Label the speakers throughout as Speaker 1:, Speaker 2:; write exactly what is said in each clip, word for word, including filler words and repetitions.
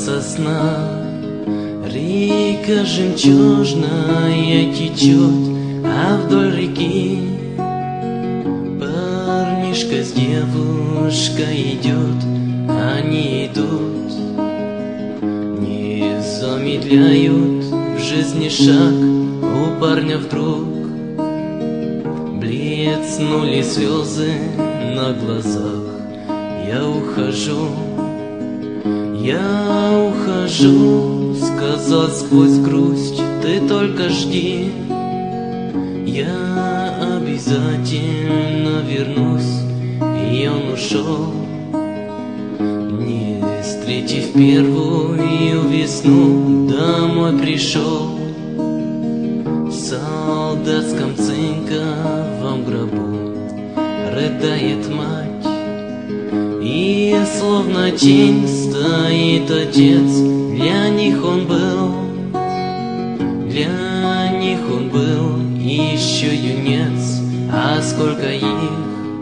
Speaker 1: сосна. Река жемчужная течет, а вдоль реки парнишка с девушкой идет. Они идут, не замедляют в жизни шаг. У парня вдруг блеснули слезы на глазах. Я ухожу, я ухожу, сказал сквозь грусть, ты только жди. Я обязательно вернусь. И он ушел, не встретив первую весну. Домой пришел в солдатском цинковом гробу. Рыдает мать, и словно тень стоит отец. Для них он был, для них он был еще юнец. А сколько их,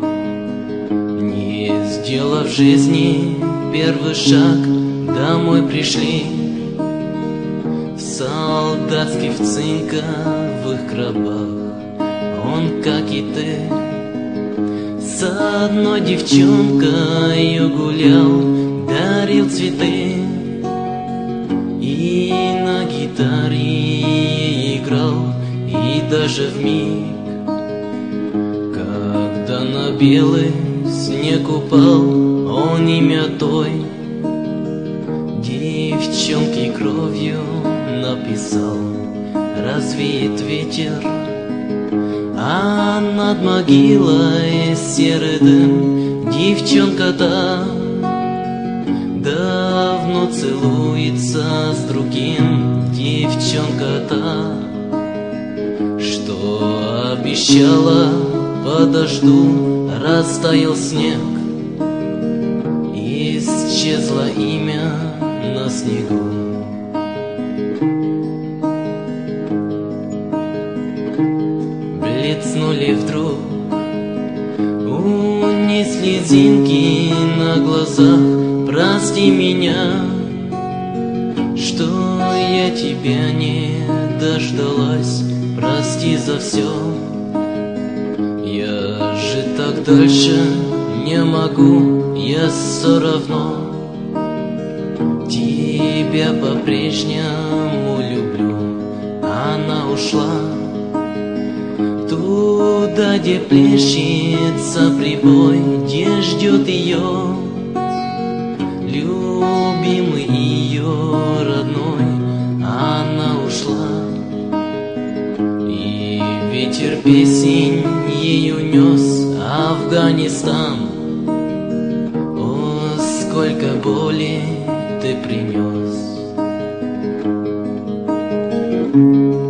Speaker 1: не сделав в жизни первый шаг, домой пришли в солдатских, в цинковых гробах. Он, как и ты, с одной девчонкой гулял, дарил цветы и на гитаре играл. И даже в миг, когда на белый снег упал, он имя той девчонки кровью написал. Развеет ветер, а над могилой серый дым. Девчонка-то давно целуется с другим. Девчонка-то, что обещала, подожду. Растаял снег, исчезло имя на снегу. Блеснули вдруг, уни слезинки на глазах. Прости меня, что я тебя не дождалась. Прости за все, я же так дальше не могу. Я все равно тебя по-прежнему люблю. Она ушла туда, где плещется прибой, где ждет ее любимый, ее родной. Она ушла, и ветер песень ей унес Афганистан. О, сколько боли ты принес.